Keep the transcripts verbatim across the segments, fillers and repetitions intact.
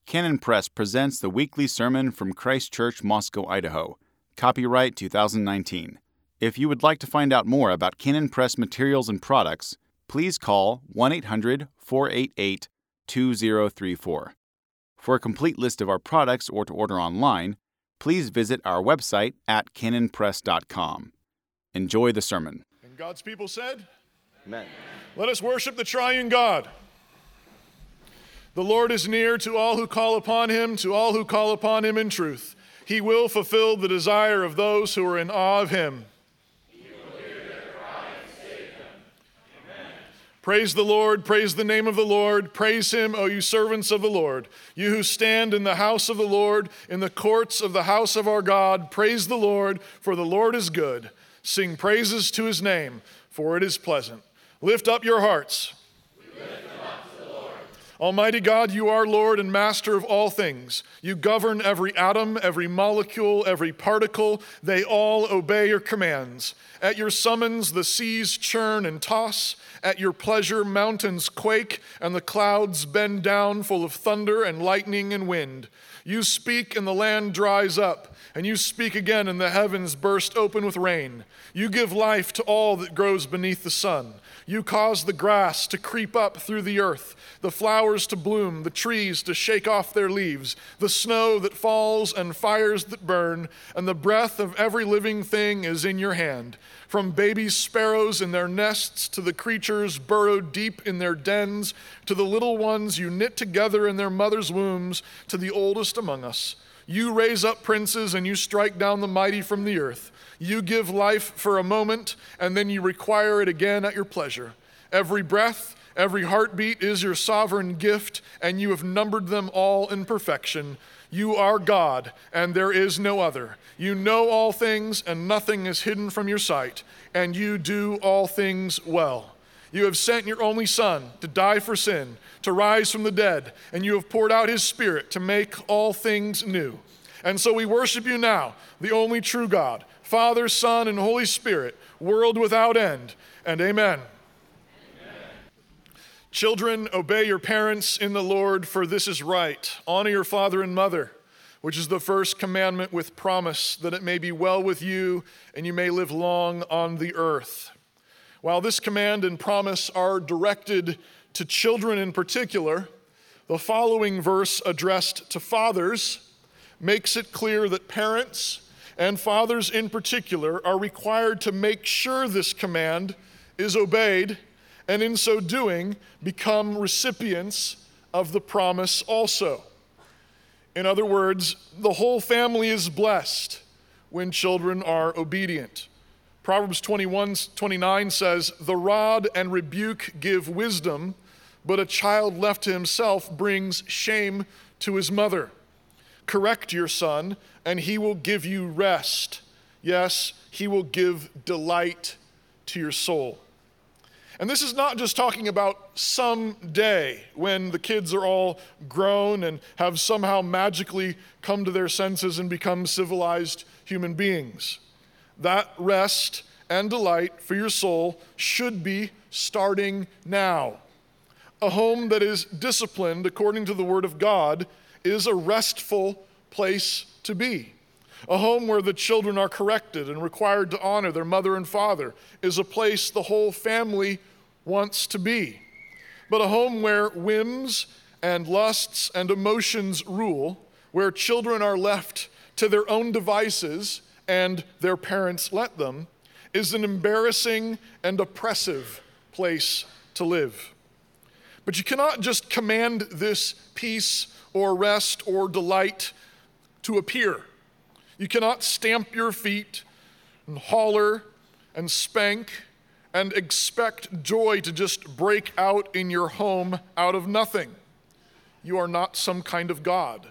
Canon Press presents the weekly sermon from Christ Church, Moscow, Idaho. Copyright two thousand nineteen. If you would like to find out more about Canon Press materials and products, please call one eight hundred, four eight eight, two zero three four. For a complete list of our products or to order online, please visit our website at canon press dot com. Enjoy the sermon. And God's people said, Amen. Let us worship the triune God. The Lord is near to all who call upon him, to all who call upon him in truth. He will fulfill the desire of those who are in awe of him. He will hear their cry and save them. Amen. Praise the Lord, praise the name of the Lord. Praise him, O you servants of the Lord. You who stand in the house of the Lord, in the courts of the house of our God, praise the Lord, for the Lord is good. Sing praises to his name, for it is pleasant. Lift up your hearts. Almighty God, you are Lord and Master of all things. You govern every atom, every molecule, every particle. They all obey your commands. At your summons, the seas churn and toss. At your pleasure, mountains quake, and the clouds bend down full of thunder and lightning and wind. You speak, and the land dries up, and you speak again, and the heavens burst open with rain. You give life to all that grows beneath the sun. You cause the grass to creep up through the earth, the flowers to bloom, the trees to shake off their leaves, the snow that falls and fires that burn, and the breath of every living thing is in your hand. From baby sparrows in their nests to the creatures burrowed deep in their dens, to the little ones you knit together in their mother's wombs, to the oldest among us. You raise up princes and you strike down the mighty from the earth. You give life for a moment, and then you require it again at your pleasure. Every breath, every heartbeat is your sovereign gift, and you have numbered them all in perfection. You are God, and there is no other. You know all things, and nothing is hidden from your sight, and you do all things well. You have sent your only Son to die for sin, to rise from the dead, and you have poured out his Spirit to make all things new. And so we worship you now, the only true God, Father, Son, and Holy Spirit, world without end, and amen. Amen. Children, obey your parents in the Lord, for this is right. Honor your father and mother, which is the first commandment with promise, that it may be well with you and you may live long on the earth. While this command and promise are directed to children in particular, the following verse addressed to fathers makes it clear that parents and fathers in particular are required to make sure this command is obeyed, and in so doing, become recipients of the promise also. In other words, the whole family is blessed when children are obedient. Proverbs twenty-one twenty-nine says, "The rod and rebuke give wisdom, but a child left to himself brings shame to his mother. Correct your son, and he will give you rest. Yes, he will give delight to your soul." And this is not just talking about someday when the kids are all grown and have somehow magically come to their senses and become civilized human beings. That rest and delight for your soul should be starting now. A home that is disciplined according to the Word of God is a restful place to be. A home where the children are corrected and required to honor their mother and father is a place the whole family wants to be. But a home where whims and lusts and emotions rule, where children are left to their own devices and their parents let them, is an embarrassing and oppressive place to live. But you cannot just command this peace or rest or delight to appear. You cannot stamp your feet and holler and spank and expect joy to just break out in your home out of nothing. You are not some kind of God.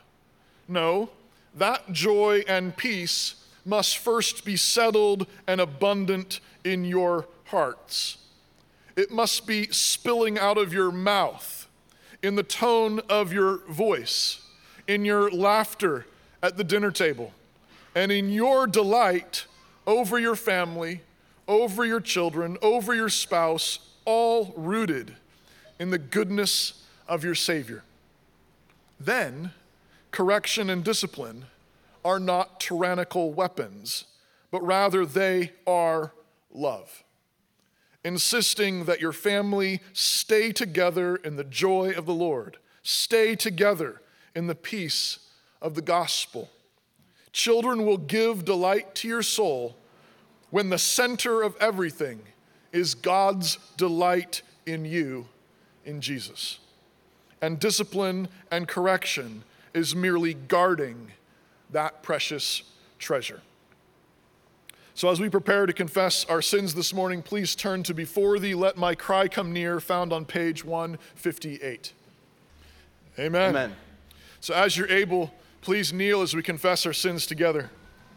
No, that joy and peace must first be settled and abundant in your hearts. It must be spilling out of your mouth, in the tone of your voice, in your laughter at the dinner table, and in your delight over your family, over your children, over your spouse, all rooted in the goodness of your Savior. Then correction and discipline are not tyrannical weapons, but rather they are love. Insisting that your family stay together in the joy of the Lord, stay together in the peace of the gospel. Children will give delight to your soul when the center of everything is God's delight in you, in Jesus. And discipline and correction is merely guarding that precious treasure. So as we prepare to confess our sins this morning, please turn to Before Thee, Let My Cry Come Near, found on page one fifty-eight. Amen. Amen. So as you're able, please kneel as we confess our sins together.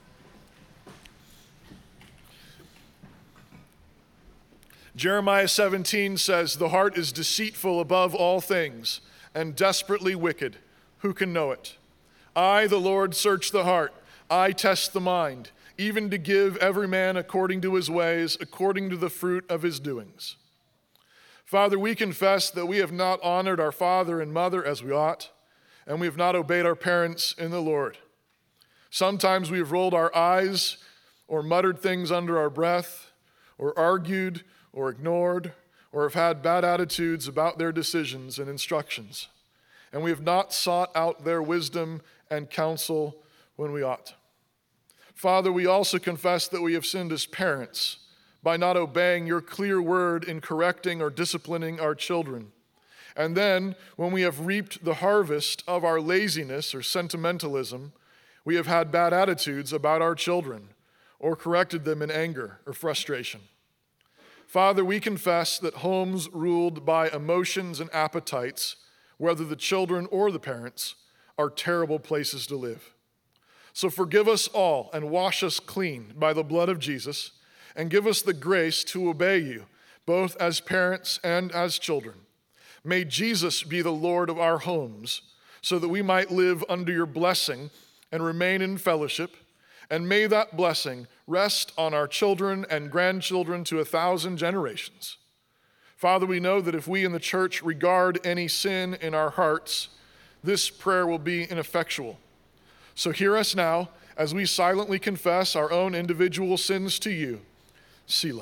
Jeremiah seventeen says, "The heart is deceitful above all things and desperately wicked. Who can know it? I, the Lord, search the heart. I test the mind, even to give every man according to his ways, according to the fruit of his doings." Father, we confess that we have not honored our father and mother as we ought, and we have not obeyed our parents in the Lord. Sometimes we have rolled our eyes or muttered things under our breath, or argued or ignored, or have had bad attitudes about their decisions and instructions, and we have not sought out their wisdom and counsel when we ought. Father, we also confess that we have sinned as parents by not obeying your clear word in correcting or disciplining our children. And then, when we have reaped the harvest of our laziness or sentimentalism, we have had bad attitudes about our children or corrected them in anger or frustration. Father, we confess that homes ruled by emotions and appetites, whether the children or the parents, are terrible places to live. So forgive us all and wash us clean by the blood of Jesus, and give us the grace to obey you, both as parents and as children. May Jesus be the Lord of our homes, so that we might live under your blessing and remain in fellowship, and may that blessing rest on our children and grandchildren to a thousand generations. Father, we know that if we in the church regard any sin in our hearts, this prayer will be ineffectual. So hear us now as we silently confess our own individual sins to you. Selah.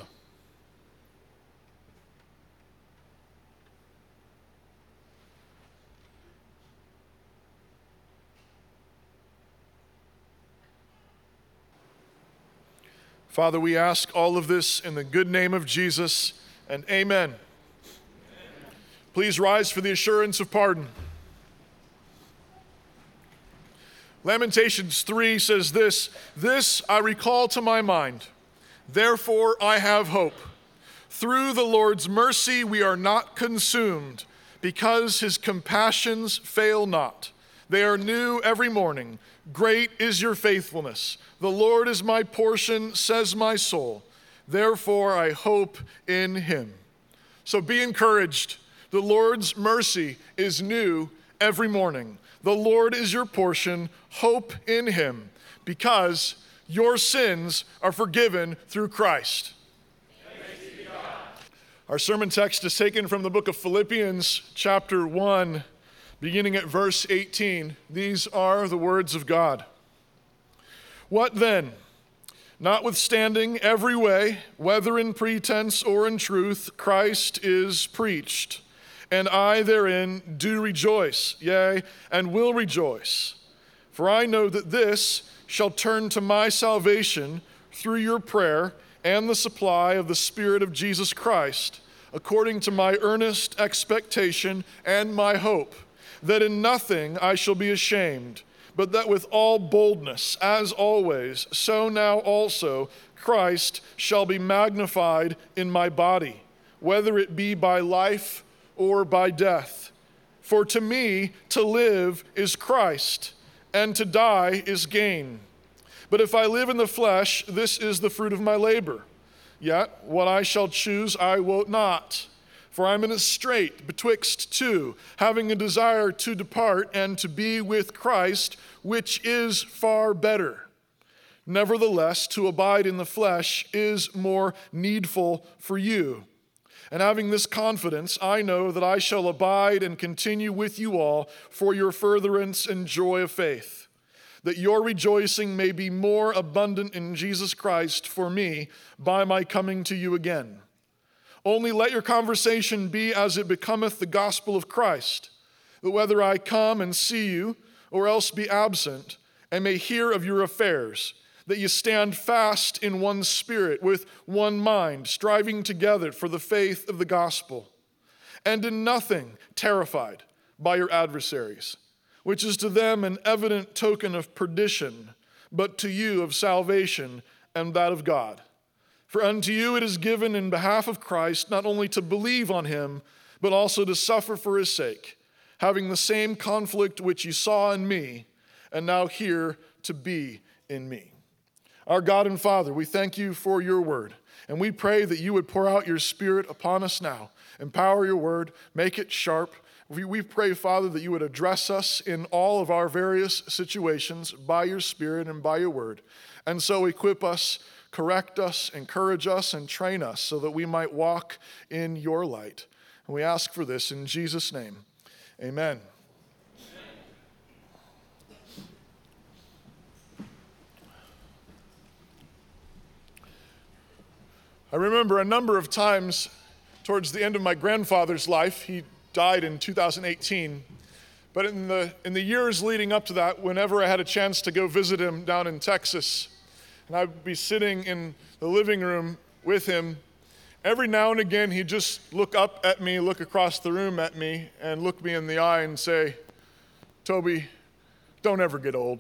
Father, we ask all of this in the good name of Jesus, and amen. Amen. Please rise for the assurance of pardon. Lamentations three says this, "This I recall to my mind, therefore I have hope. Through the Lord's mercy we are not consumed, because his compassions fail not. They are new every morning. Great is your faithfulness. The Lord is my portion, says my soul. Therefore I hope in him." So be encouraged. The Lord's mercy is new every morning. The Lord is your portion. Hope in him, because your sins are forgiven through Christ. Thanks be to God. Our sermon text is taken from the book of Philippians, chapter one, beginning at verse eighteen. These are the words of God. "What then? Notwithstanding every way, whether in pretense or in truth, Christ is preached. And I therein do rejoice, yea, and will rejoice. For I know that this shall turn to my salvation through your prayer and the supply of the Spirit of Jesus Christ, according to my earnest expectation and my hope, that in nothing I shall be ashamed, but that with all boldness, as always, so now also Christ shall be magnified in my body, whether it be by life or by death. For to me to live is Christ, and to die is gain. But if I live in the flesh, this is the fruit of my labor. Yet what I shall choose I wot not. For I am in a strait betwixt two, having a desire to depart and to be with Christ, which is far better. Nevertheless, to abide in the flesh is more needful for you. And having this confidence, I know that I shall abide and continue with you all for your furtherance and joy of faith, that your rejoicing may be more abundant in Jesus Christ for me by my coming to you again. Only let your conversation be as it becometh the gospel of Christ, that whether I come and see you or else be absent, and may hear of your affairs, that you stand fast in one spirit, with one mind, striving together for the faith of the gospel, and in nothing terrified by your adversaries, which is to them an evident token of perdition, but to you of salvation and that of God. For unto you it is given in behalf of Christ not only to believe on him, but also to suffer for his sake, having the same conflict which you saw in me, and now hear to be in me. Our God and Father, we thank you for your word, and we pray that you would pour out your Spirit upon us now. Empower your word, make it sharp. We, we pray, Father, that you would address us in all of our various situations by your Spirit and by your word. And so equip us, correct us, encourage us, and train us so that we might walk in your light. And we ask for this in Jesus' name. Amen. I remember a number of times towards the end of my grandfather's life. He died in two thousand eighteen. But in the in the years leading up to that, whenever I had a chance to go visit him down in Texas, and I'd be sitting in the living room with him, every now and again he'd just look up at me, look across the room at me, and look me in the eye and say, "Toby, don't ever get old."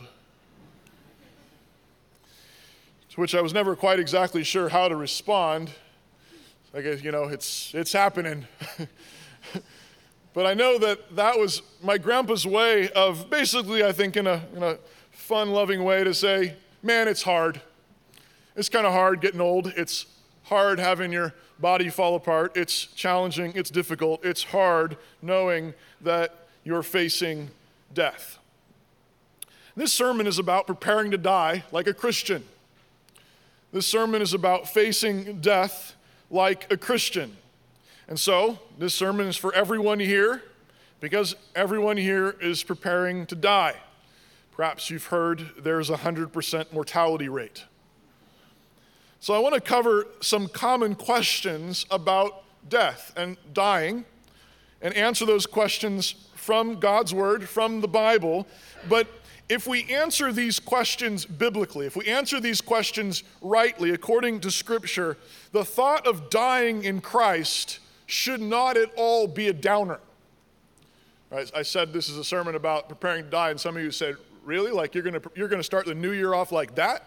To which I was never quite exactly sure how to respond. I guess, you know, it's it's happening. But I know that that was my grandpa's way of basically, I think, in a, in a fun, loving way to say, man, it's hard. It's kind of hard getting old. It's hard having your body fall apart. It's challenging. It's difficult. It's hard knowing that you're facing death. This sermon is about preparing to die like a Christian. This sermon is about facing death like a Christian. And so, this sermon is for everyone here, because everyone here is preparing to die. Perhaps you've heard there's a one hundred percent mortality rate. So I want to cover some common questions about death and dying, and answer those questions from God's Word, from the Bible. But if we answer these questions biblically, if we answer these questions rightly, according to Scripture, the thought of dying in Christ should not at all be a downer. Right? I said this is a sermon about preparing to die, and some of you said, really? Like you're gonna you're gonna start the new year off like that?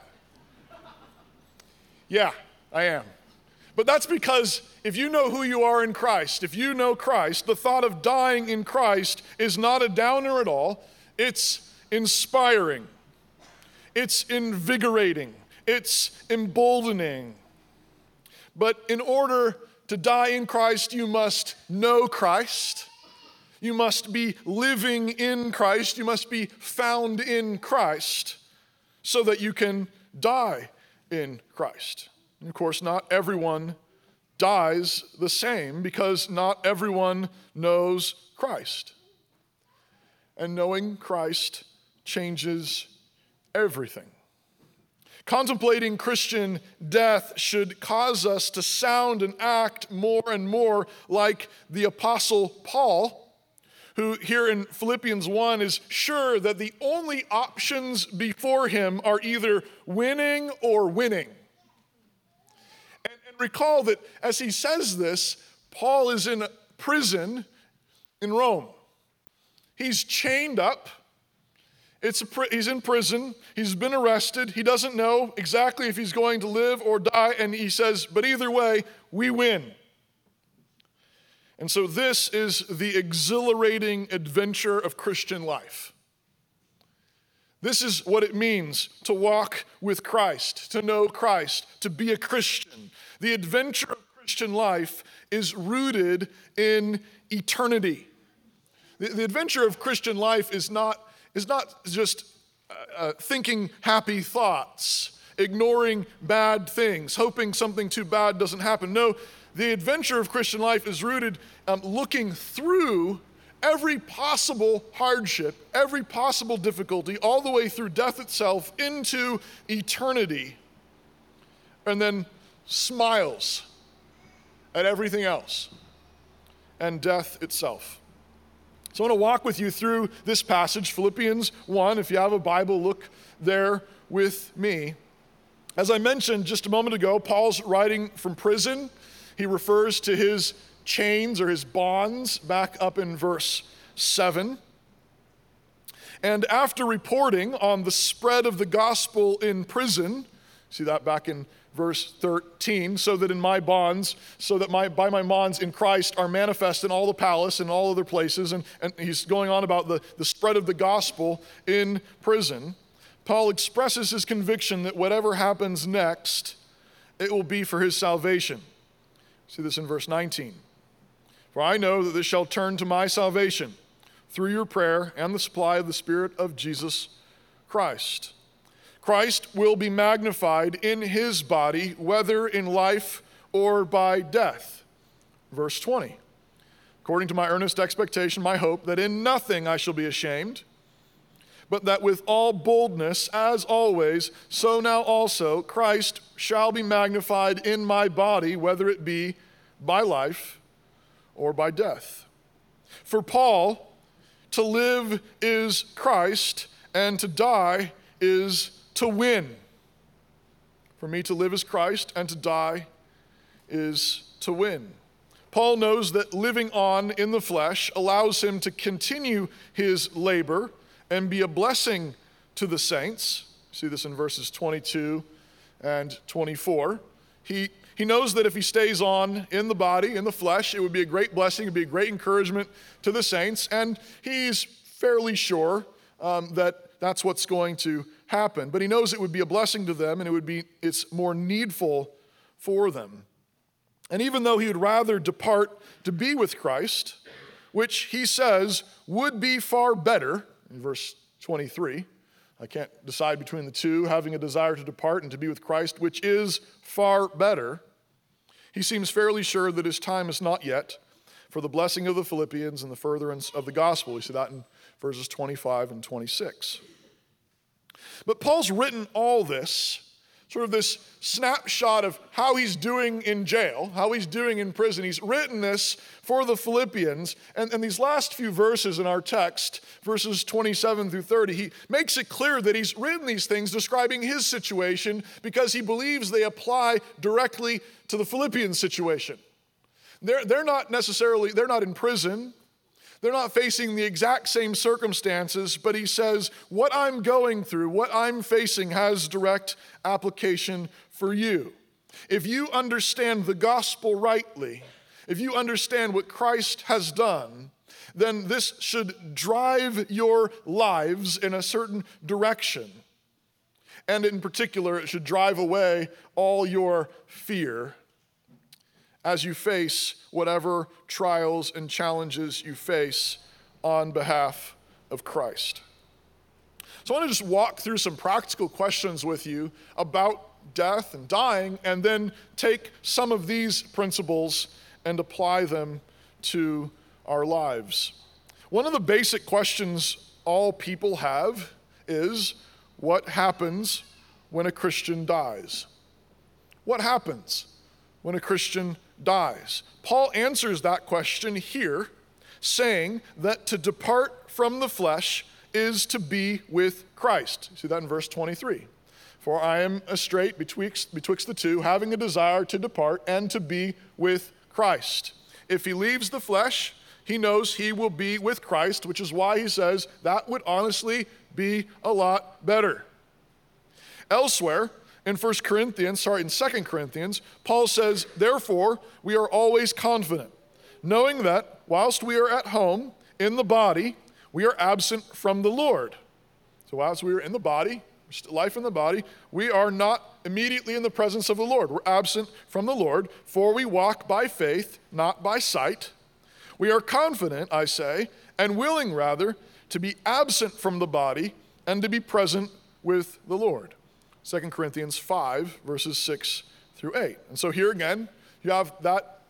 Yeah, I am. But that's because if you know who you are in Christ, if you know Christ, the thought of dying in Christ is not a downer at all. It's inspiring. It's invigorating. It's emboldening. But in order to die in Christ, you must know Christ. You must be living in Christ. You must be found in Christ so that you can die in Christ. And of course, not everyone dies the same because not everyone knows Christ. And knowing Christ changes everything. Contemplating Christian death should cause us to sound and act more and more like the Apostle Paul, who here in Philippians one is sure that the only options before him are either winning or winning. And, and recall that as he says this, Paul is in prison in Rome. He's chained up. It's a, he's in prison. He's been arrested. He doesn't know exactly if he's going to live or die. And he says, but either way, we win. And so this is the exhilarating adventure of Christian life. This is what it means to walk with Christ, to know Christ, to be a Christian. The adventure of Christian life is rooted in eternity. The, the adventure of Christian life is not is not just uh, uh, thinking happy thoughts, ignoring bad things, hoping something too bad doesn't happen. No, The adventure of Christian life is rooted um, looking through every possible hardship, every possible difficulty, all the way through death itself into eternity, and then smiles at everything else and death itself. So I want to walk with you through this passage, Philippians one. If you have a Bible, look there with me. As I mentioned just a moment ago, Paul's writing from prison. He refers to his chains or his bonds back up in verse seven. And after reporting on the spread of the gospel in prison, see that back in verse thirteen, so that in my bonds, so that my by my bonds in Christ are manifest in all the palace and all other places, and, and he's going on about the, the spread of the gospel in prison. Paul expresses his conviction that whatever happens next, it will be for his salvation. See this in verse nineteen. For I know that this shall turn to my salvation through your prayer and the supply of the Spirit of Jesus Christ. Christ will be magnified in his body, whether in life or by death. Verse twenty. According to my earnest expectation, my hope, that in nothing I shall be ashamed, but that with all boldness, as always, so now also Christ shall be magnified in my body, whether it be by life or by death. For Paul, to live is Christ, and to die is to win. For me to live is Christ, and to die is to win. Paul knows that living on in the flesh allows him to continue his labor and be a blessing to the saints. See this in verses twenty-two and twenty-four. He, he knows that if he stays on in the body, in the flesh, it would be a great blessing, it would be a great encouragement to the saints, and he's fairly sure um, that that's what's going to happen. But he knows it would be a blessing to them, and it would be it's more needful for them. And even though he would rather depart to be with Christ, which he says would be far better, in verse twenty-three, I can't decide between the two, having a desire to depart and to be with Christ, which is far better, he seems fairly sure that his time is not yet for the blessing of the Philippians and the furtherance of the gospel. We see that in verses twenty-five and twenty-six. But Paul's written all this, sort of this snapshot of how he's doing in jail, how he's doing in prison. He's written this for the Philippians. And, and these last few verses in our text, verses twenty-seven through thirty, he makes it clear that he's written these things describing his situation because he believes they apply directly to the Philippian situation. They're, they're not necessarily, they're not in prison. They're not facing the exact same circumstances, but he says, what I'm going through, what I'm facing has direct application for you. If you understand the gospel rightly, if you understand what Christ has done, then this should drive your lives in a certain direction. And in particular, it should drive away all your fear as you face whatever trials and challenges you face on behalf of Christ. So I want to just walk through some practical questions with you about death and dying, and then take some of these principles and apply them to our lives. One of the basic questions all people have is, what happens when a Christian dies? What happens when a Christian dies? Paul answers that question here, saying that to depart from the flesh is to be with Christ. See that in verse twenty-three. For I am astrait betwixt, betwixt the two, having a desire to depart and to be with Christ. If he leaves the flesh, he knows he will be with Christ, which is why he says that would honestly be a lot better. Elsewhere, in First Corinthians, sorry, in Second Corinthians, Paul says, therefore, we are always confident, knowing that whilst we are at home in the body, we are absent from the Lord. So whilst we are in the body, life in the body, we are not immediately in the presence of the Lord. We're absent from the Lord, for we walk by faith, not by sight. We are confident, I say, and willing rather, to be absent from the body and to be present with the Lord. Second Corinthians five, verses six through eight. And so here again, you have that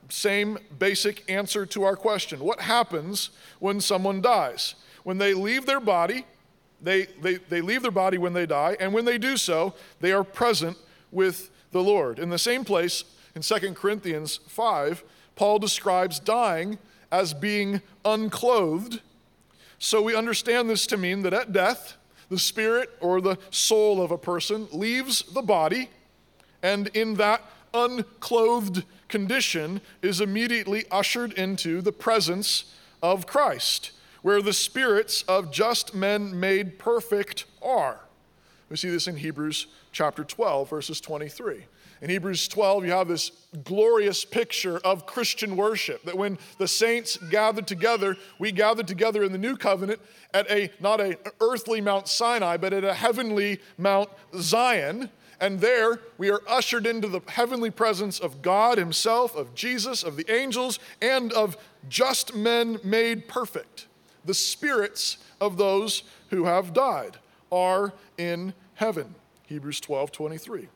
same basic answer to our question. What happens when someone dies? When they leave their body, they, they, they leave their body when they die, and when they do so, they are present with the Lord. In the same place, in Second Corinthians five, Paul describes dying as being unclothed. So we understand this to mean that at death, the spirit or the soul of a person leaves the body, and in that unclothed condition is immediately ushered into the presence of Christ, where the spirits of just men made perfect are. We see this in Hebrews chapter twelve, verses twenty-three. In Hebrews twelve, you have this glorious picture of Christian worship, that when the saints gathered together, we gathered together in the new covenant at a, not an earthly Mount Sinai, but at a heavenly Mount Zion. And there we are ushered into the heavenly presence of God himself, of Jesus, of the angels, and of just men made perfect. The spirits of those who have died are in heaven. Hebrews twelve twenty-three.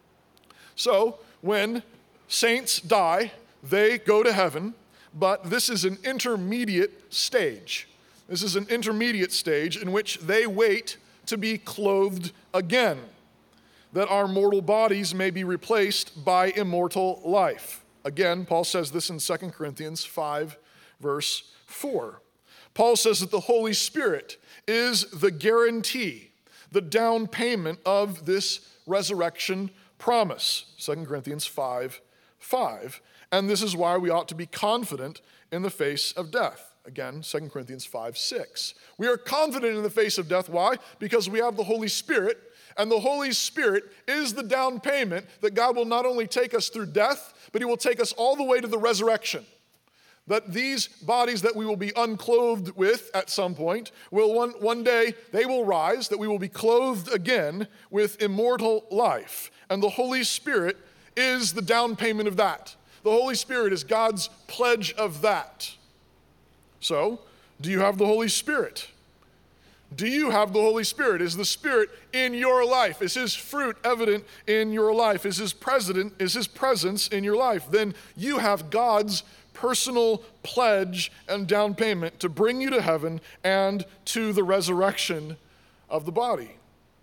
So when saints die, they go to heaven, but this is an intermediate stage. This is an intermediate stage in which they wait to be clothed again, that our mortal bodies may be replaced by immortal life. Again, Paul says this in Second Corinthians five, verse four. Paul says that the Holy Spirit is the guarantee, the down payment of this resurrection promise. Second Corinthians five, five. And this is why we ought to be confident in the face of death. Again, Second Corinthians five, six. We are confident in the face of death. Why? Because we have the Holy Spirit, and the Holy Spirit is the down payment that God will not only take us through death, but he will take us all the way to the resurrection. That these bodies that we will be unclothed with at some point, will one, one day they will rise, that we will be clothed again with immortal life. And the Holy Spirit is the down payment of that. The Holy Spirit is God's pledge of that. So, do you have the Holy Spirit? Do you have the Holy Spirit? Is the Spirit in your life? Is his fruit evident in your life? Is his presence, is his presence in your life? Then you have God's personal pledge and down payment to bring you to heaven and to the resurrection of the body.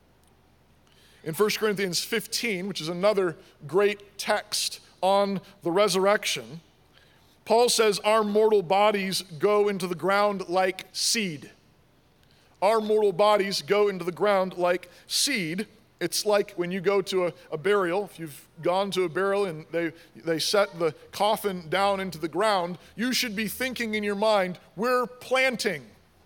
In First Corinthians fifteen, which is another great text on the resurrection, Paul says our mortal bodies go into the ground like seed. Our mortal bodies go into the ground like seed. It's like when you go to a, a burial, if you've gone to a burial and they, they set the coffin down into the ground, you should be thinking in your mind, we're planting.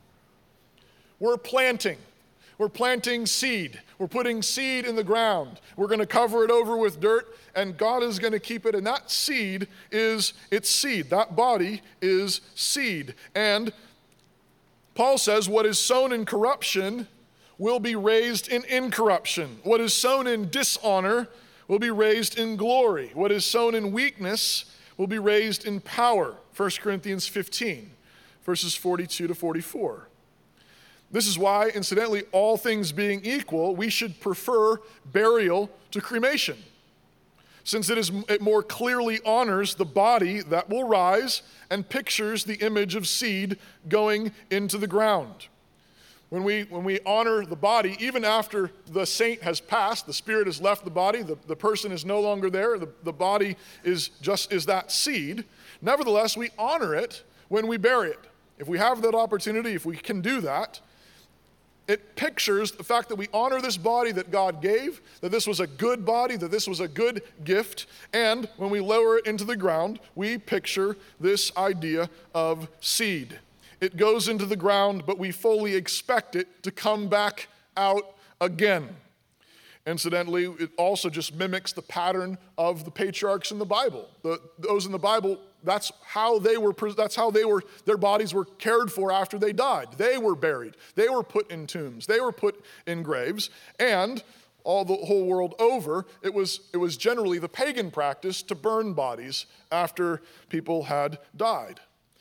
We're planting. We're planting seed. We're putting seed in the ground. We're going to cover it over with dirt, and God is going to keep it. And that seed is its seed. That body is seed. And Paul says what is sown in corruption will be raised in incorruption. What is sown in dishonor will be raised in glory. What is sown in weakness will be raised in power. First Corinthians fifteen, verses forty-two to forty-four. This is why, incidentally, all things being equal, we should prefer burial to cremation, since it, is, it more clearly honors the body that will rise and pictures the image of seed going into the ground. When we, when we honor the body, even after the saint has passed, the spirit has left the body, the, the person is no longer there, the, the body is just is that seed. Nevertheless, we honor it when we bury it. If we have that opportunity, if we can do that, it pictures the fact that we honor this body that God gave, that this was a good body, that this was a good gift, and when we lower it into the ground, we picture this idea of seed. It goes into the ground, but we fully expect it to come back out again. Incidentally, it also just mimics the pattern of the patriarchs in the Bible. The, those in the Bible, that's how they were, that's how they were, their bodies were cared for after they died. They were buried. They were put in tombs. They were put in graves. And all the whole world over, it was, it was generally the pagan practice to burn bodies after people had died.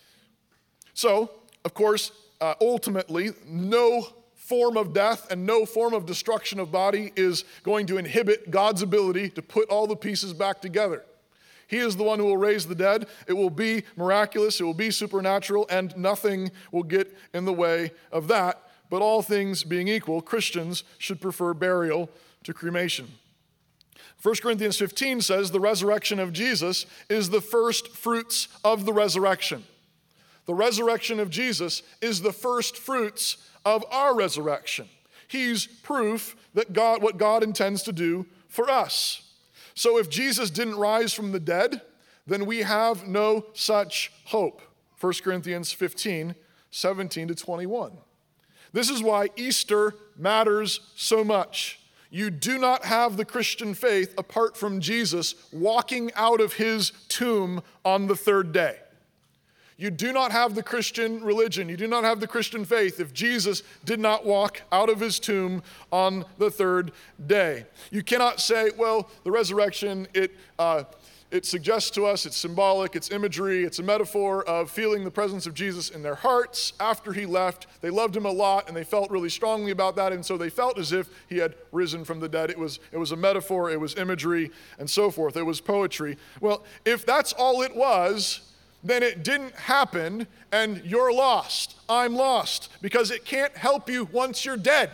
So, of course, uh, ultimately, no form of death and no form of destruction of body is going to inhibit God's ability to put all the pieces back together. He is the one who will raise the dead. It will be miraculous, it will be supernatural, and nothing will get in the way of that. But all things being equal, Christians should prefer burial to cremation. First Corinthians fifteen says the resurrection of Jesus is the first fruits of the resurrection. The resurrection of Jesus is the first fruits of our resurrection. He's proof that God, what God intends to do for us. So if Jesus didn't rise from the dead, then we have no such hope. First Corinthians fifteen, seventeen to twenty-one. This is why Easter matters so much. You do not have the Christian faith apart from Jesus walking out of his tomb on the third day. You do not have the Christian religion. You do not have the Christian faith if Jesus did not walk out of his tomb on the third day. You cannot say, well, the resurrection, it uh, it suggests to us, it's symbolic, it's imagery, it's a metaphor of feeling the presence of Jesus in their hearts after he left. They loved him a lot and they felt really strongly about that, and so they felt as if he had risen from the dead. It was, it was a metaphor, it was imagery, and so forth. It was poetry. Well, if that's all it was, then it didn't happen, and you're lost. I'm lost, because it can't help you once you're dead.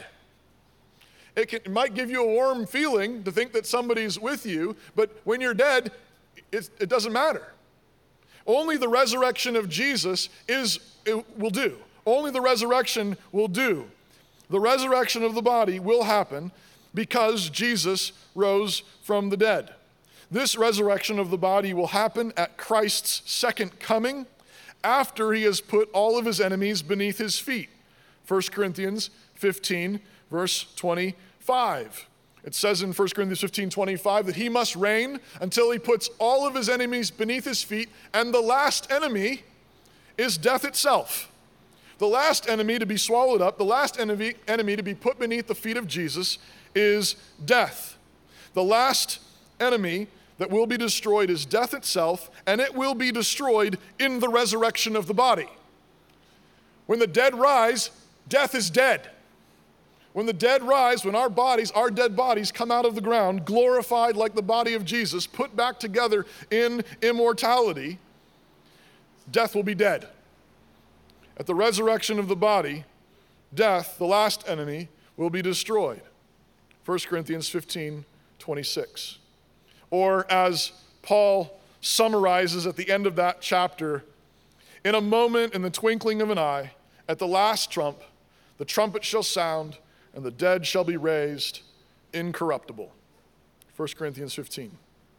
It, can, it might give you a warm feeling to think that somebody's with you, but when you're dead, it, it doesn't matter. Only the resurrection of Jesus is it will do. Only the resurrection will do. The resurrection of the body will happen because Jesus rose from the dead. This resurrection of the body will happen at Christ's second coming after he has put all of his enemies beneath his feet. First Corinthians fifteen, verse twenty-five. It says in First Corinthians fifteen, twenty-five that he must reign until he puts all of his enemies beneath his feet, and the last enemy is death itself. The last enemy to be swallowed up, the last enemy, enemy to be put beneath the feet of Jesus is death. The last enemy that will be destroyed is death itself, and it will be destroyed in the resurrection of the body. When the dead rise, death is dead. When the dead rise, when our bodies, our dead bodies come out of the ground, glorified like the body of Jesus, put back together in immortality, death will be dead. At the resurrection of the body, death, the last enemy, will be destroyed. First Corinthians fifteen, twenty-six. Or as Paul summarizes at the end of that chapter, in a moment, in the twinkling of an eye, at the last trump, the trumpet shall sound, and the dead shall be raised incorruptible. First Corinthians fifteen.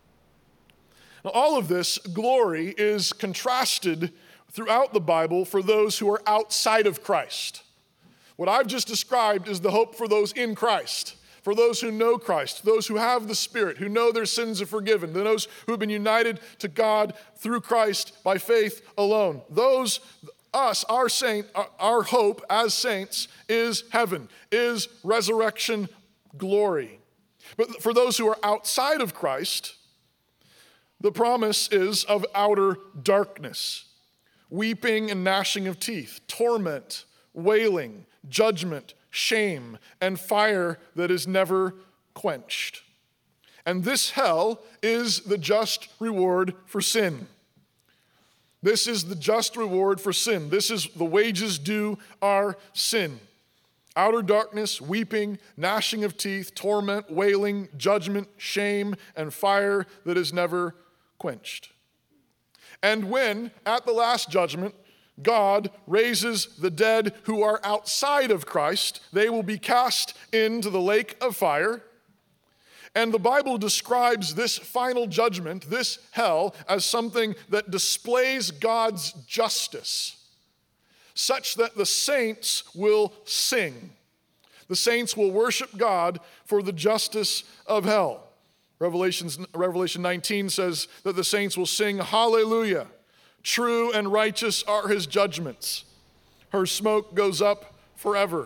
Now, all of this glory is contrasted throughout the Bible for those who are outside of Christ. What I've just described is the hope for those in Christ. For those who know Christ, those who have the Spirit, who know their sins are forgiven, those who have been united to God through Christ by faith alone. Those, us, our saint, our hope as saints is heaven, is resurrection glory. But for those who are outside of Christ, the promise is of outer darkness, weeping and gnashing of teeth, torment, wailing, judgment, shame, and fire that is never quenched. And this hell is the just reward for sin. This is the just reward for sin. This is the wages due our sin. Outer darkness, weeping, gnashing of teeth, torment, wailing, judgment, shame, and fire that is never quenched. And when, at the last judgment, God raises the dead who are outside of Christ, they will be cast into the lake of fire. And the Bible describes this final judgment, this hell, as something that displays God's justice, such that the saints will sing. The saints will worship God for the justice of hell. Revelations, Revelation nineteen says that the saints will sing, hallelujah. True and righteous are his judgments. Her smoke goes up forever.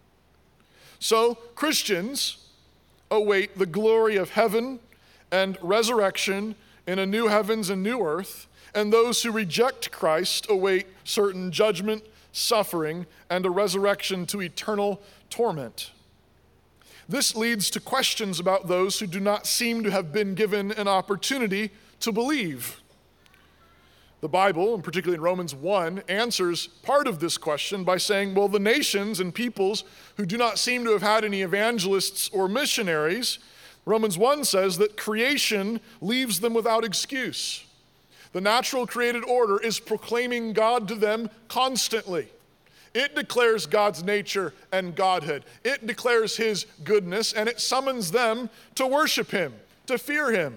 So Christians await the glory of heaven and resurrection in a new heavens and new earth, and those who reject Christ await certain judgment, suffering, and a resurrection to eternal torment. This leads to questions about those who do not seem to have been given an opportunity to believe? The Bible, and particularly in Romans one, answers part of this question by saying, well, the nations and peoples who do not seem to have had any evangelists or missionaries, Romans one says that creation leaves them without excuse. The natural created order is proclaiming God to them constantly. It declares God's nature and Godhood. It declares his goodness, and it summons them to worship him, to fear him.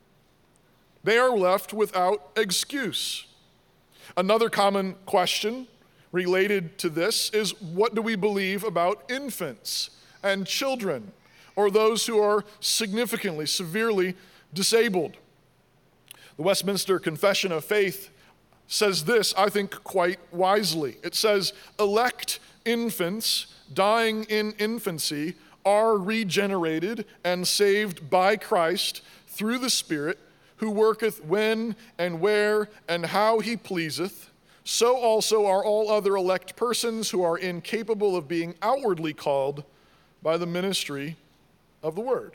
They are left without excuse. Another common question related to this is, what do we believe about infants and children, or those who are significantly, severely disabled? The Westminster Confession of Faith says this, I think, quite wisely. It says, elect infants dying in infancy are regenerated and saved by Christ through the Spirit, who worketh when and where and how he pleaseth. So also are all other elect persons who are incapable of being outwardly called by the ministry of the word.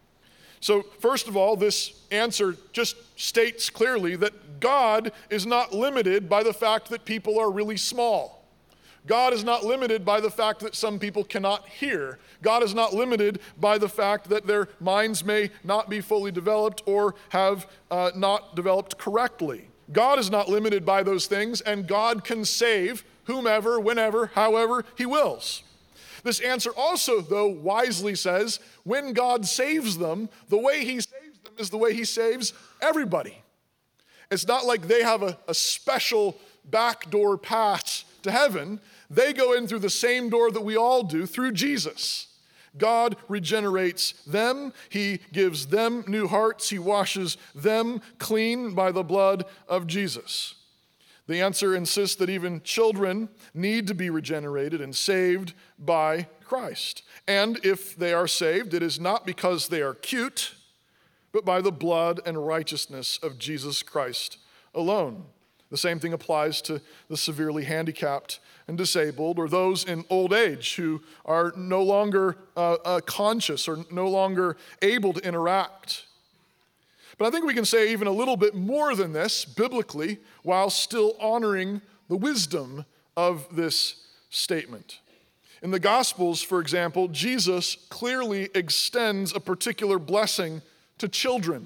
So first of all, this answer just states clearly that God is not limited by the fact that people are really small. God is not limited by the fact that some people cannot hear. God is not limited by the fact that their minds may not be fully developed or have uh, not developed correctly. God is not limited by those things, and God can save whomever, whenever, however he wills. This answer also, though, wisely says, when God saves them, the way he saves them is the way he saves everybody. It's not like they have a, a special backdoor pass to heaven. They go in through the same door that we all do, through Jesus. God regenerates them. He gives them new hearts. He washes them clean by the blood of Jesus. The answer insists that even children need to be regenerated and saved by Christ. And if they are saved, it is not because they are cute, but by the blood and righteousness of Jesus Christ alone. The same thing applies to the severely handicapped and disabled, or those in old age who are no longer uh, uh, conscious or no longer able to interact. But I think we can say even a little bit more than this biblically, while still honoring the wisdom of this statement. In the Gospels, for example, Jesus clearly extends a particular blessing to children,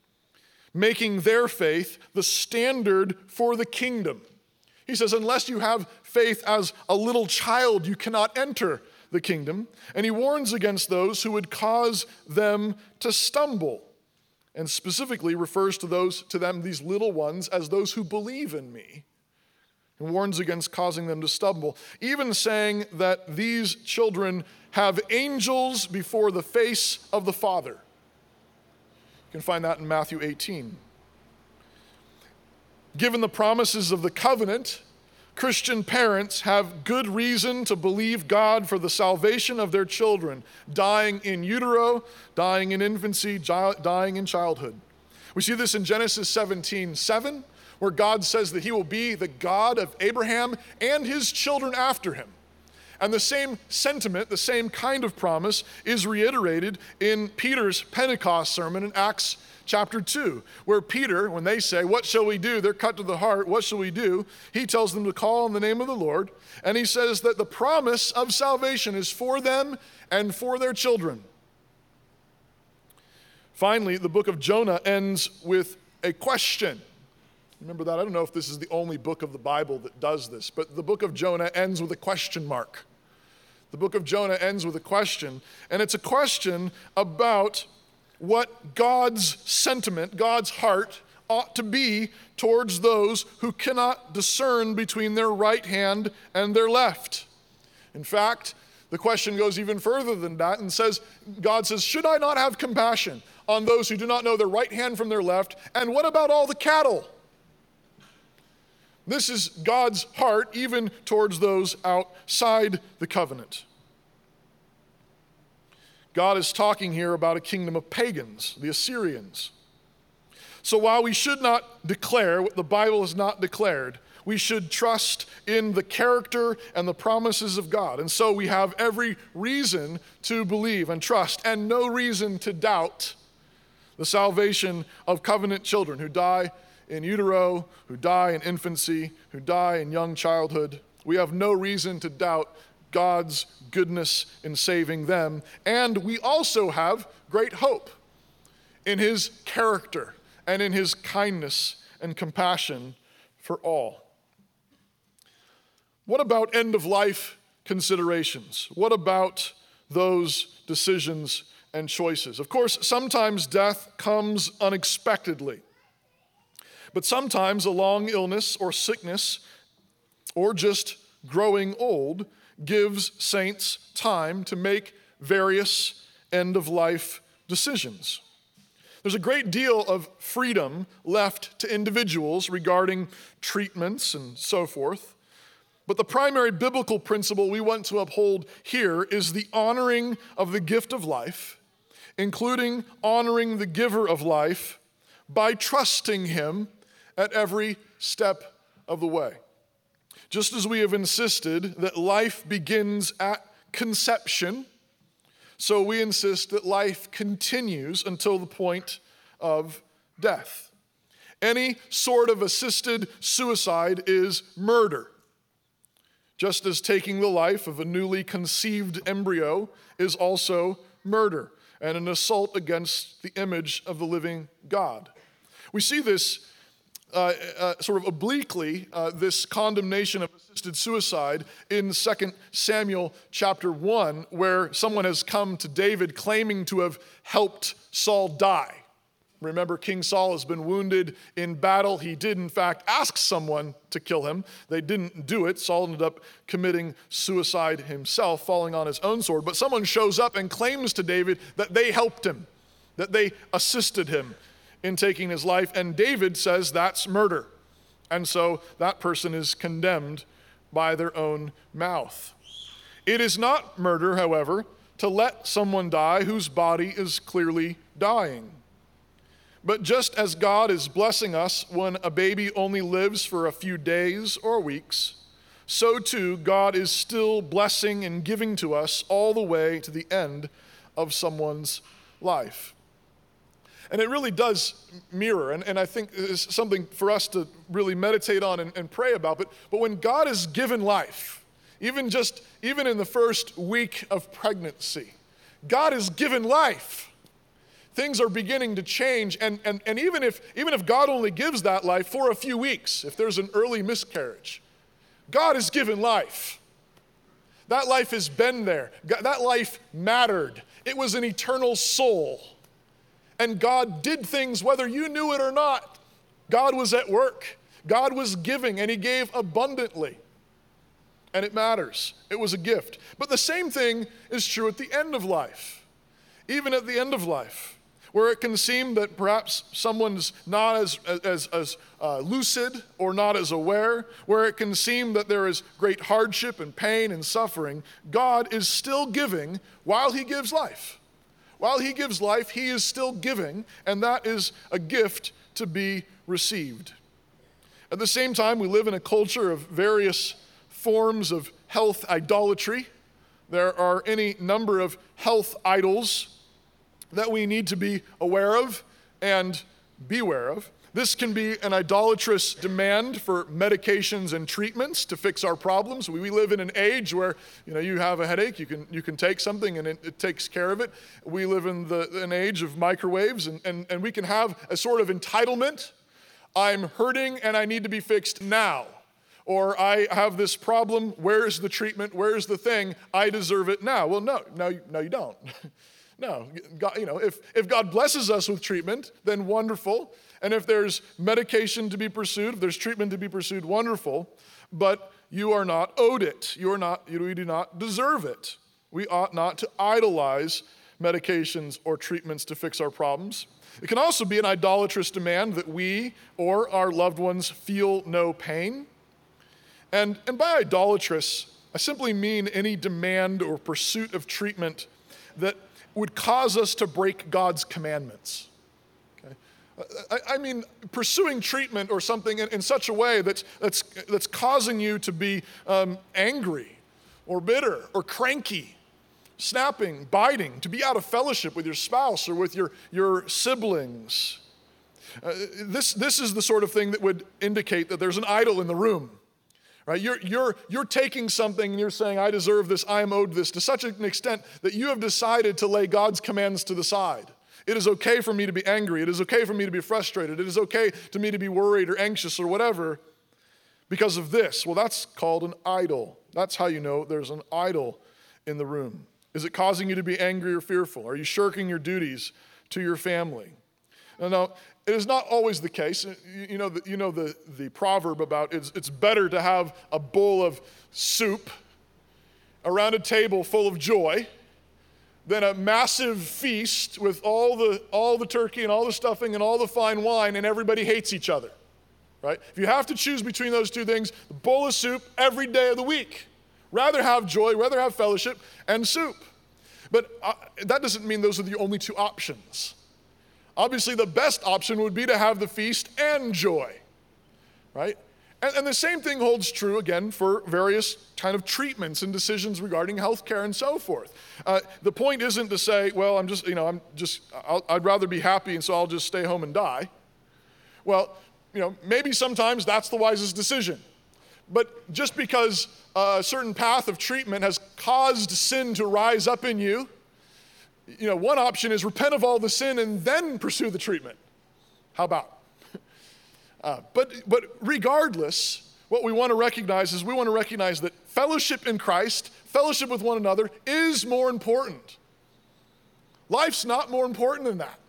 making their faith the standard for the kingdom. He says, unless you have faith as a little child, you cannot enter the kingdom. And he warns against those who would cause them to stumble, and specifically refers to those to them, these little ones, as those who believe in me, and warns against causing them to stumble, even saying that these children have angels before the face of the Father. You can find that in Matthew eighteen. Given the promises of the covenant, Christian parents have good reason to believe God for the salvation of their children, dying in utero, dying in infancy, dying in childhood. We see this in Genesis seventeen seven, where God says that he will be the God of Abraham and his children after him. And the same sentiment, the same kind of promise is reiterated in Peter's Pentecost sermon in Acts chapter two, where Peter, when they say, what shall we do? They're cut to the heart. What shall we do? He tells them to call on the name of the Lord. And he says that the promise of salvation is for them and for their children. Finally, the book of Jonah ends with a question. Remember that? I don't know if this is the only book of the Bible that does this, but the book of Jonah ends with a question mark. The book of Jonah ends with a question, and it's a question about what God's sentiment, God's heart, ought to be towards those who cannot discern between their right hand and their left. In fact, the question goes even further than that and says, God says, should I not have compassion on those who do not know their right hand from their left? And what about all the cattle? This is God's heart even towards those outside the covenant. God is talking here about a kingdom of pagans, the Assyrians. So while we should not declare what the Bible has not declared, we should trust in the character and the promises of God. And so we have every reason to believe and trust and no reason to doubt the salvation of covenant children who die in utero, who die in infancy, who die in young childhood. We have no reason to doubt God's goodness in saving them. And we also have great hope in his character and in his kindness and compassion for all. What about end-of-life considerations? What about those decisions and choices? Of course, sometimes death comes unexpectedly. But sometimes a long illness or sickness or just growing old gives saints time to make various end-of-life decisions. There's a great deal of freedom left to individuals regarding treatments and so forth. But the primary biblical principle we want to uphold here is the honoring of the gift of life, including honoring the giver of life by trusting him at every step of the way. Just as we have insisted that life begins at conception, so we insist that life continues until the point of death. Any sort of assisted suicide is murder, just as taking the life of a newly conceived embryo is also murder and an assault against the image of the living God. We see this Uh, uh, sort of obliquely, uh, this condemnation of assisted suicide in Second Samuel chapter one, where someone has come to David claiming to have helped Saul die. Remember, King Saul has been wounded in battle. He did, in fact, ask someone to kill him. They didn't do it. Saul ended up committing suicide himself, falling on his own sword. But someone shows up and claims to David that they helped him, that they assisted him in taking his life, and David says that's murder. And so that person is condemned by their own mouth. It is not murder, however, to let someone die whose body is clearly dying. But just as God is blessing us when a baby only lives for a few days or weeks, so too God is still blessing and giving to us all the way to the end of someone's life. And it really does mirror, and, and I think it's something for us to really meditate on and, and pray about. But, but when God has given life, even just even in the first week of pregnancy, God has given life. Things are beginning to change, and, and, and even if even if God only gives that life for a few weeks, if there's an early miscarriage, God has given life. That life has been there. That life mattered. It was an eternal soul. And God did things whether you knew it or not. God was at work. God was giving, and he gave abundantly. And it matters. It was a gift. But the same thing is true at the end of life. Even at the end of life, where it can seem that perhaps someone's not as, as, as uh, lucid or not as aware, where it can seem that there is great hardship and pain and suffering, God is still giving while he gives life. While he gives life, he is still giving, and that is a gift to be received. At the same time, we live in a culture of various forms of health idolatry. There are any number of health idols that we need to be aware of and beware of. This can be an idolatrous demand for medications and treatments to fix our problems. We live in an age where, you know, you have a headache, you can you can take something and it, it takes care of it. We live in the, an age of microwaves, and, and, and we can have a sort of entitlement. I'm hurting and I need to be fixed now. Or I have this problem, where's the treatment, where's the thing, I deserve it now. Well, no, no, no you don't. No, God, you know, if, if God blesses us with treatment, then wonderful. And if there's medication to be pursued, if there's treatment to be pursued, wonderful. But you are not owed it. You are not, you do not deserve it. We ought not to idolize medications or treatments to fix our problems. It can also be an idolatrous demand that we or our loved ones feel no pain. And, and by idolatrous, I simply mean any demand or pursuit of treatment that would cause us to break God's commandments. Okay? I, I mean, pursuing treatment or something in, in such a way that's, that's, that's causing you to be um, angry or bitter or cranky, snapping, biting, to be out of fellowship with your spouse or with your, your siblings. Uh, this, this is the sort of thing that would indicate that there's an idol in the room. Right? You're, you're, you're taking something and you're saying, I deserve this, I am owed this, to such an extent that you have decided to lay God's commands to the side. It is okay for me to be angry. It is okay for me to be frustrated. It is okay to me to be worried or anxious or whatever because of this. Well, that's called an idol. That's how you know there's an idol in the room. Is it causing you to be angry or fearful? Are you shirking your duties to your family? Now, now it is not always the case. You know the, you know the, the proverb about it's, it's better to have a bowl of soup around a table full of joy than a massive feast with all the, all the turkey and all the stuffing and all the fine wine and everybody hates each other, right? If you have to choose between those two things, a bowl of soup every day of the week. Rather have joy, rather have fellowship and soup. But uh, that doesn't mean those are the only two options. Obviously, the best option would be to have the feast and joy, right? And, and the same thing holds true, again, for various kind of treatments and decisions regarding healthcare and so forth. Uh, the point isn't to say, well, I'm just, you know, I'm just, I'll, I'd rather be happy and so I'll just stay home and die. Well, you know, maybe sometimes that's the wisest decision. But just because a certain path of treatment has caused sin to rise up in you, you know, one option is repent of all the sin and then pursue the treatment. How about? Uh, but, but regardless, what we want to recognize is we want to recognize that fellowship in Christ, fellowship with one another, is more important. Life's not more important than that.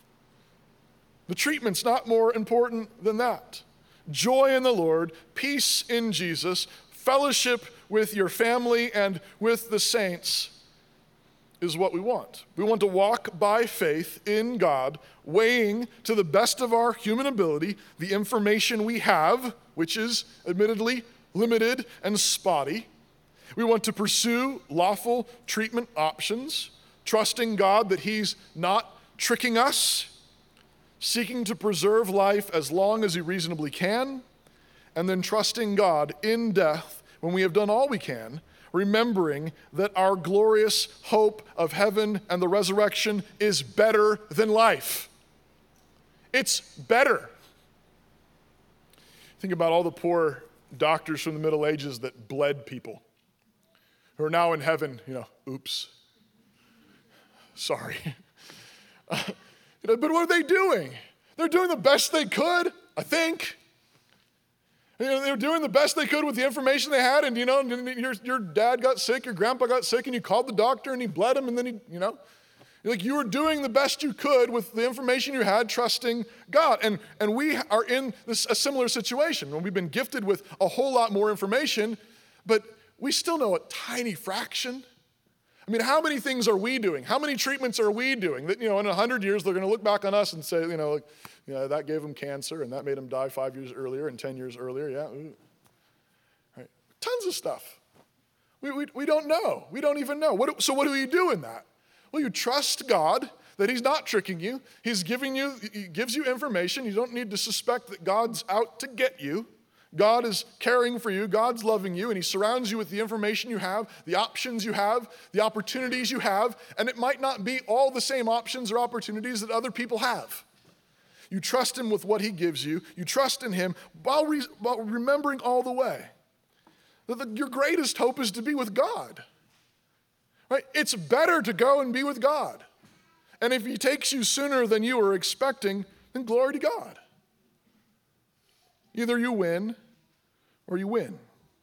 The treatment's not more important than that. Joy in the Lord, peace in Jesus, fellowship with your family and with the saints is what we want. We want to walk by faith in God, weighing to the best of our human ability the information we have, which is admittedly limited and spotty. We want to pursue lawful treatment options, trusting God that He's not tricking us, seeking to preserve life as long as He reasonably can, and then trusting God in death when we have done all we can, remembering that our glorious hope of heaven and the resurrection is better than life. It's better. Think about all the poor doctors from the Middle Ages that bled people who are now in heaven, you know, oops, sorry. Uh, you know, but what are they doing? They're doing the best they could, I think. You know, they were doing the best they could with the information they had, and you know, your, your dad got sick, your grandpa got sick, and you called the doctor, and he bled him, and then he, you know, like you were doing the best you could with the information you had, trusting God. And and we are in this a similar situation when we've been gifted with a whole lot more information, but we still know a tiny fraction. I mean, how many things are we doing? How many treatments are we doing that, you know, in a hundred years they're going to look back on us and say, you know, like, you know, that gave him cancer and that made him die five years earlier and ten years earlier. Yeah, ooh. Right. Tons of stuff. We, we we don't know. We don't even know. What, so what do you do in that? Well, you trust God that He's not tricking you. He's giving you, He gives you information. You don't need to suspect that God's out to get you. God is caring for you, God's loving you, and He surrounds you with the information you have, the options you have, the opportunities you have, and it might not be all the same options or opportunities that other people have. You trust Him with what He gives you. You trust in Him while, re- while remembering all the way that the, your greatest hope is to be with God. Right? It's better to go and be with God. And if He takes you sooner than you were expecting, then glory to God. Either you win or you win.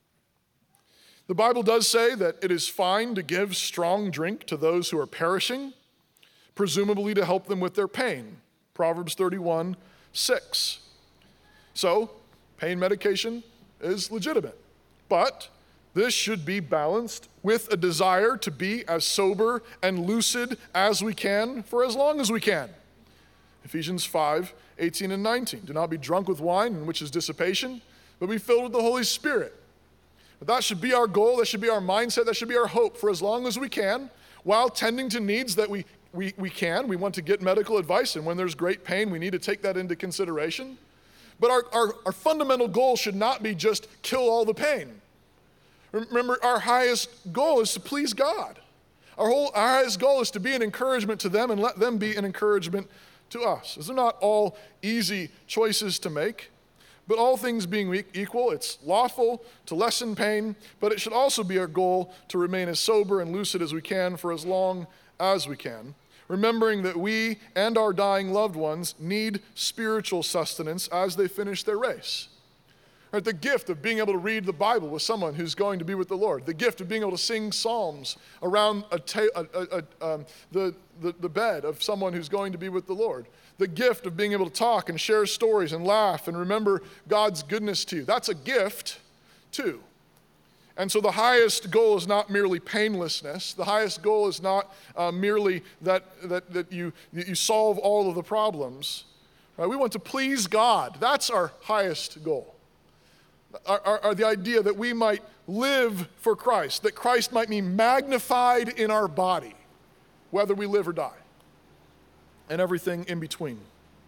The Bible does say that it is fine to give strong drink to those who are perishing, presumably to help them with their pain. Proverbs thirty-one, six. So, pain medication is legitimate. But this should be balanced with a desire to be as sober and lucid as we can for as long as we can. Ephesians five, eighteen and nineteen. Do not be drunk with wine, in which is dissipation, but be filled with the Holy Spirit. But that should be our goal, that should be our mindset, that should be our hope for as long as we can, while tending to needs that we, we, we can. We want to get medical advice, and when there's great pain, we need to take that into consideration. But our, our, our fundamental goal should not be just kill all the pain. Remember, our highest goal is to please God. Our whole our highest goal is to be an encouragement to them and let them be an encouragement to us. These are not all easy choices to make, but all things being equal, it's lawful to lessen pain, but it should also be our goal to remain as sober and lucid as we can for as long as we can, remembering that we and our dying loved ones need spiritual sustenance as they finish their race. Right, the gift of being able to read the Bible with someone who's going to be with the Lord, the gift of being able to sing psalms around a ta- a, a, a, um, the, the, the bed of someone who's going to be with the Lord, the gift of being able to talk and share stories and laugh and remember God's goodness to you. That's a gift too. And so the highest goal is not merely painlessness. The highest goal is not uh, merely that, that, that you, that you solve all of the problems. Right? We want to please God. That's our highest goal. Are, are, are the idea that we might live for Christ, that Christ might be magnified in our body, whether we live or die, and everything in between.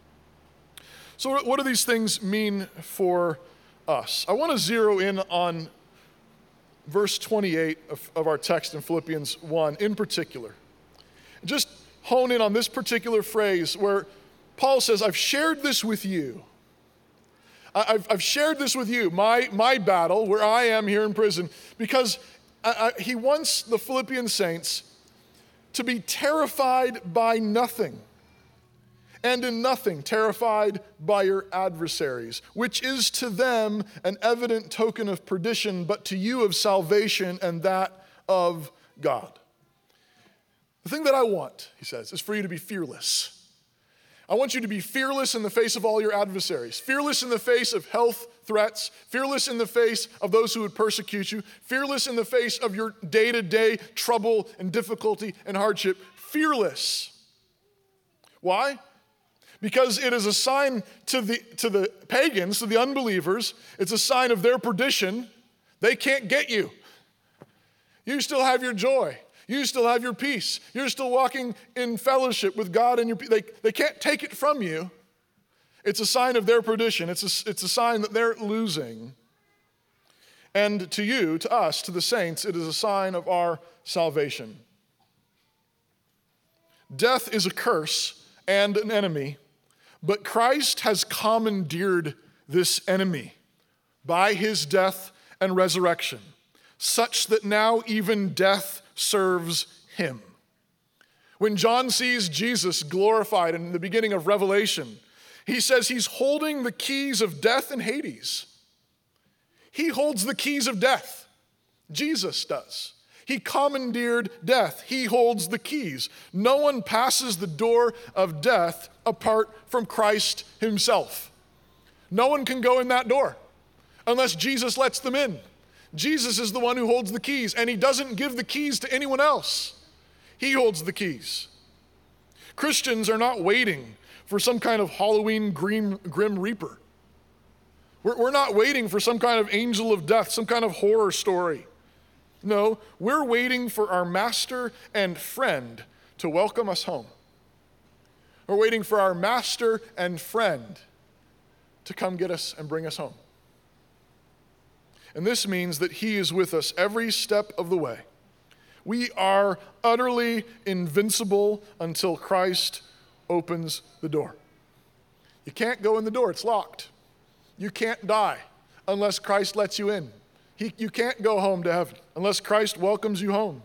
So what do these things mean for us? I want to zero in on verse twenty-eight of, of our text in Philippians one in particular. Just hone in on this particular phrase where Paul says, I've shared this with you. I've, I've shared this with you, my, my battle, where I am here in prison, because I, I, he wants the Philippian saints to be terrified by nothing, and in nothing terrified by your adversaries, which is to them an evident token of perdition, but to you of salvation and that of God. The thing that I want, he says, is for you to be fearless. I want you to be fearless in the face of all your adversaries, fearless in the face of health threats, fearless in the face of those who would persecute you, fearless in the face of your day-to-day trouble and difficulty and hardship, fearless. Why? Because it is a sign to the, to the pagans, to the unbelievers, it's a sign of their perdition. They can't get you. You still have your joy. You still have your peace. You're still walking in fellowship with God and your peace. They, they can't take it from you. It's a sign of their perdition. It's a, it's a sign that they're losing. And to you, to us, to the saints, it is a sign of our salvation. Death is a curse and an enemy, but Christ has commandeered this enemy by his death and resurrection, such that now even death serves him. When John sees Jesus glorified in the beginning of Revelation, he says he's holding the keys of death and Hades. He holds the keys of death. Jesus does. He commandeered death. He holds the keys. No one passes the door of death apart from Christ himself. No one can go in that door unless Jesus lets them in. Jesus is the one who holds the keys, and he doesn't give the keys to anyone else. He holds the keys. Christians are not waiting for some kind of Halloween grim, grim reaper. We're, we're not waiting for some kind of angel of death, some kind of horror story. No, we're waiting for our master and friend to welcome us home. We're waiting for our master and friend to come get us and bring us home. And this means that he is with us every step of the way. We are utterly invincible until Christ opens the door. You can't go in the door, it's locked. You can't die unless Christ lets you in. He, you can't go home to heaven unless Christ welcomes you home.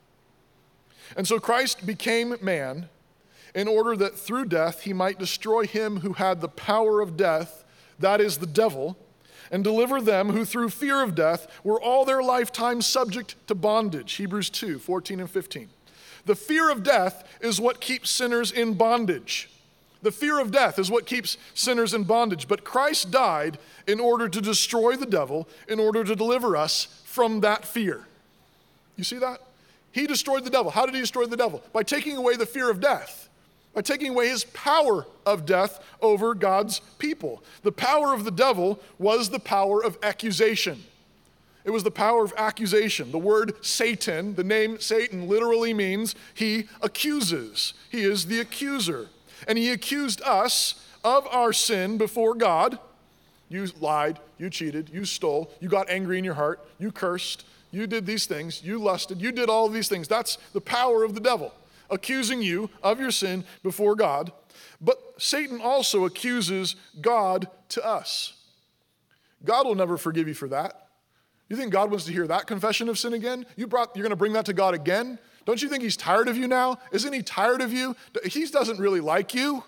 And so Christ became man in order that through death he might destroy him who had the power of death, that is the devil, and deliver them who through fear of death were all their lifetime subject to bondage. Hebrews two, fourteen and fifteen. The fear of death is what keeps sinners in bondage. The fear of death is what keeps sinners in bondage. But Christ died in order to destroy the devil, in order to deliver us from that fear. You see that? He destroyed the devil. How did he destroy the devil? By taking away the fear of death. By taking away his power of death over God's people. The power of the devil was the power of accusation. It was the power of accusation. The word Satan, the name Satan literally means he accuses. He is the accuser. And he accused us of our sin before God. You lied, you cheated, you stole, you got angry in your heart, you cursed, You did these things. You lusted. You did all of these things. That's the power of the devil, accusing you of your sin before God. But Satan also accuses God to us. God will never forgive you for that. You think God wants to hear that confession of sin again? You brought, you're going to bring that to God again? Don't you think he's tired of you now? Isn't he tired of you? He doesn't really like you.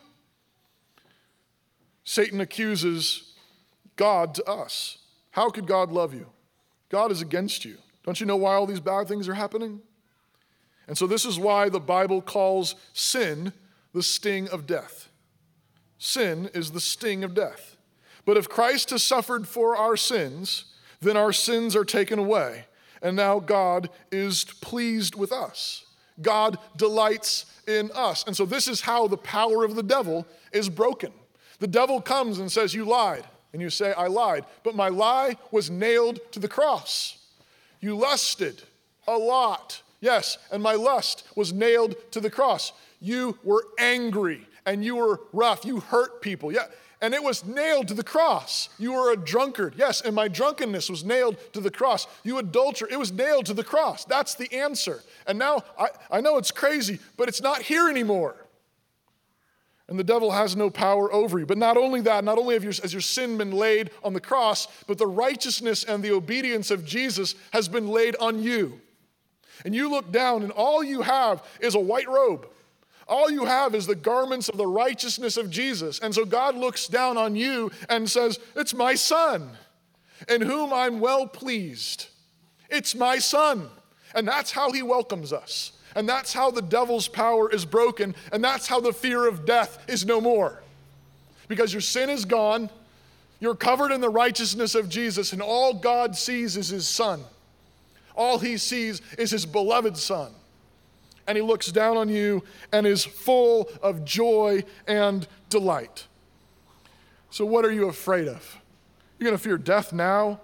Satan accuses God to us. How could God love you? God is against you. Don't you know why all these bad things are happening? And so this is why the Bible calls sin the sting of death. Sin is the sting of death. But if Christ has suffered for our sins, then our sins are taken away. And now God is pleased with us. God delights in us. And so this is how the power of the devil is broken. The devil comes and says, you lied. And you say, I lied. But my lie was nailed to the cross. You lusted a lot. Yes, and my lust was nailed to the cross. You were angry and you were rough. You hurt people. Yeah, and it was nailed to the cross. You were a drunkard. Yes, and my drunkenness was nailed to the cross. You adulterer, it was nailed to the cross. That's the answer. And now, I, I know it's crazy, but it's not here anymore. And the devil has no power over you. But not only that, not only have your, has your sin been laid on the cross, but the righteousness and the obedience of Jesus has been laid on you. And you look down and all you have is a white robe. All you have is the garments of the righteousness of Jesus. And so God looks down on you and says, it's my son, in whom I'm well pleased. It's my son. And that's how he welcomes us. And that's how the devil's power is broken. And that's how the fear of death is no more. Because your sin is gone. You're covered in the righteousness of Jesus. And all God sees is his son. All he sees is his beloved son. And he looks down on you and is full of joy and delight. So what are you afraid of? You're going to fear death now?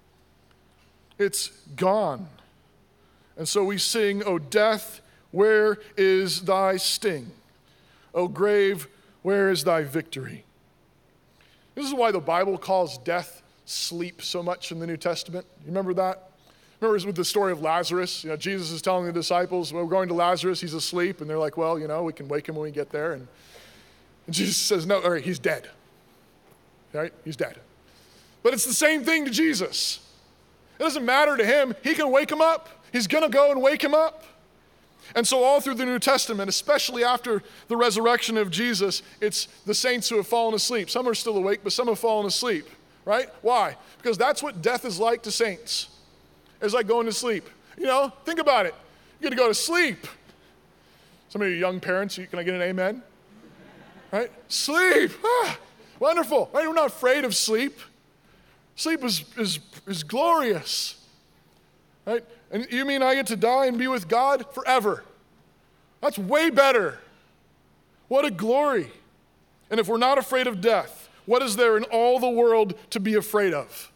It's gone. And so we sing, O death, where is thy sting? O grave, where is thy victory? This is why the Bible calls death sleep so much in the New Testament. You remember that? Remember with the story of Lazarus? You know, Jesus is telling the disciples, well, we're going to Lazarus, he's asleep. And they're like, well, you know, we can wake him when we get there. And, and Jesus says, no, all right, he's dead. All right, he's dead. But it's the same thing to Jesus. It doesn't matter to him. He can wake him up. He's going to go and wake him up. And so all through the New Testament, especially after the resurrection of Jesus, it's the saints who have fallen asleep. Some are still awake, but some have fallen asleep, right? Why? Because that's what death is like to saints. It's like going to sleep. You know, think about it. You're going to go to sleep. Some of you young parents, can I get an amen? Right? Sleep. Ah, wonderful. Right? We're not afraid of sleep. Sleep is, is, is glorious. Right? And you mean I get to die and be with God forever? That's way better. What a glory. And if we're not afraid of death, what is there in all the world to be afraid of?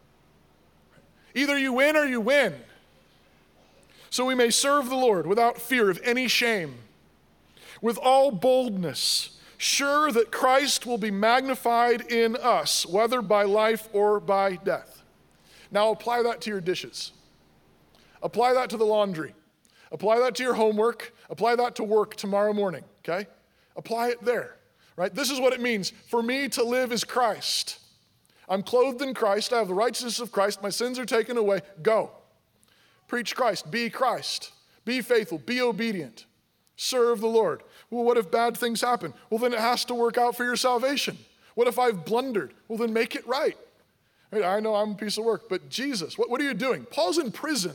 Either you win or you win. So we may serve the Lord without fear of any shame, with all boldness, sure that Christ will be magnified in us, whether by life or by death. Now apply that to your dishes. Apply that to the laundry. Apply that to your homework. Apply that to work tomorrow morning, okay? Apply it there, right? This is what it means. For me to live is Christ. I'm clothed in Christ. I have the righteousness of Christ. My sins are taken away. Go. Preach Christ. Be Christ. Be faithful. Be obedient. Serve the Lord. Well, what if bad things happen? Well, then it has to work out for your salvation. What if I've blundered? Well, then make it right. Right? I know I'm a piece of work, but Jesus, what, what are you doing? Paul's in prison.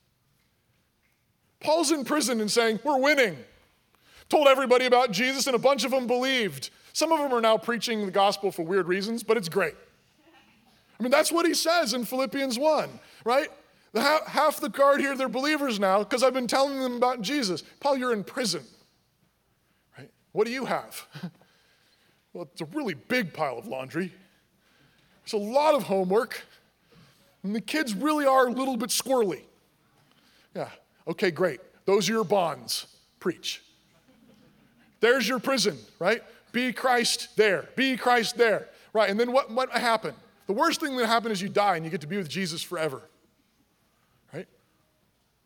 Paul's in prison and saying, we're winning. Told everybody about Jesus and a bunch of them believed. Some of them are now preaching the gospel for weird reasons, but it's great. I mean, that's what he says in Philippians one, right? The half, half the guard here, they're believers now because I've been telling them about Jesus. Paul, you're in prison, right? What do you have? Well, it's a really big pile of laundry. It's a lot of homework. And the kids really are a little bit squirrely. Yeah, okay, great. Those are your bonds. Preach. There's your prison, right? Be Christ there. Be Christ there. Right, and then what, what happened? The worst thing that happened is you die and you get to be with Jesus forever. Right?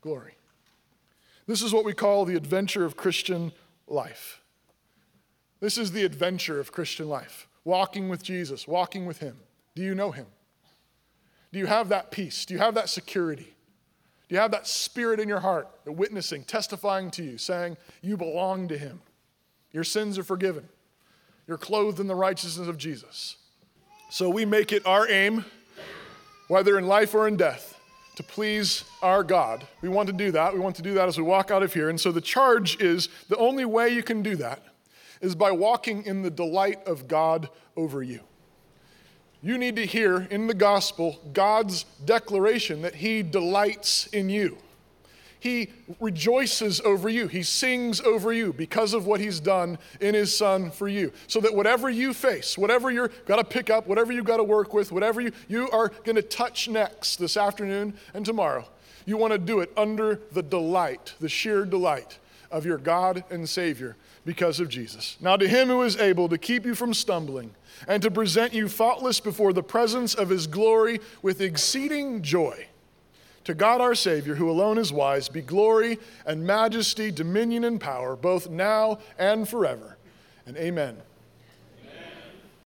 glory. This is what we call the adventure of Christian life. This is the adventure of Christian life. Walking with Jesus, walking with him. Do you know him? Do you have that peace? Do you have that security? Do you have that spirit in your heart, the witnessing, testifying to you, saying you belong to him? Your sins are forgiven. You're clothed in the righteousness of Jesus. So we make it our aim, whether in life or in death, to please our God. We want to do that. We want to do that as we walk out of here. And so the charge is the only way you can do that is by walking in the delight of God over you. You need to hear in the gospel God's declaration that he delights in you. He rejoices over you. He sings over you because of what he's done in his son for you. So that whatever you face, whatever you're got to pick up, whatever you've got to work with, whatever you, you are going to touch next this afternoon and tomorrow, you want to do it under the delight, the sheer delight of your God and Savior because of Jesus. Now to him who is able to keep you from stumbling and to present you faultless before the presence of his glory with exceeding joy. To God our Savior, who alone is wise, be glory and majesty, dominion and power, both now and forever. And amen.